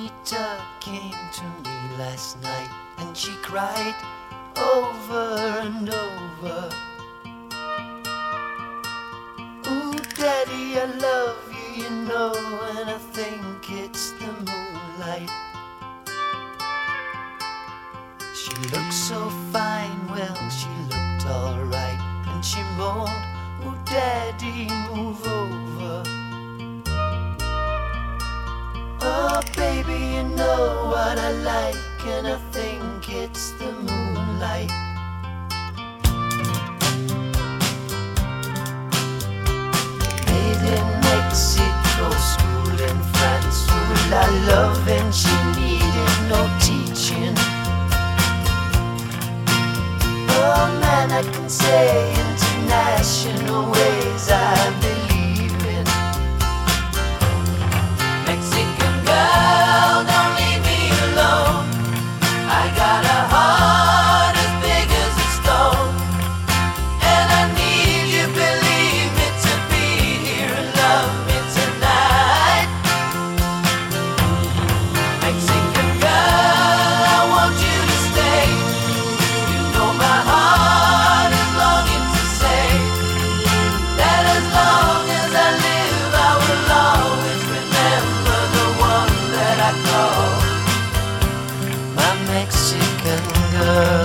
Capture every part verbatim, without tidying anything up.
Rosita came to me last night and she cried over and over. Ooh, Daddy, I love you, you know, and I think it's the moonlight. She looked so fine, well, she looked alright, and she moaned, ooh, Daddy, move over. Oh, baby, you know what I like, and I think it's the moonlight. Made in Mexico, school in France, full of love, and she needed no teaching. Oh man, I can say international ways I believe in. Mexican girl, don't leave me alone. I got a heart as big as a stone, and I need you, believe me, to be here and love me tonight. Mexican girl, I want you to stay. You know my heart is longing to say that as long as I live, I will always remember the one that I call my Mexican girl.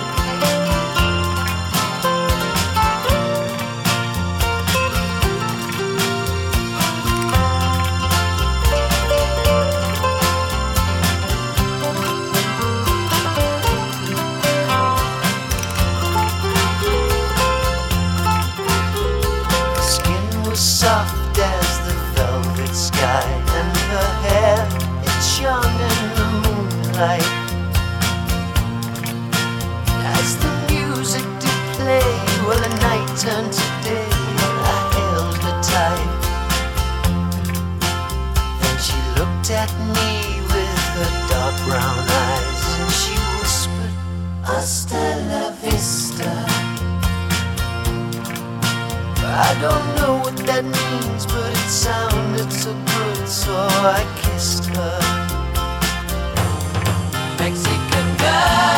Skin was soft as the velvet sky, and her hair, it shone in the moonlight. As the music did play, well, the night turned to day, I held her tight. Then she looked at me with her dark brown eyes, and she whispered, Hasta la vista. I don't know what that means, but it sounded so good, so I kissed her. Mexican girl.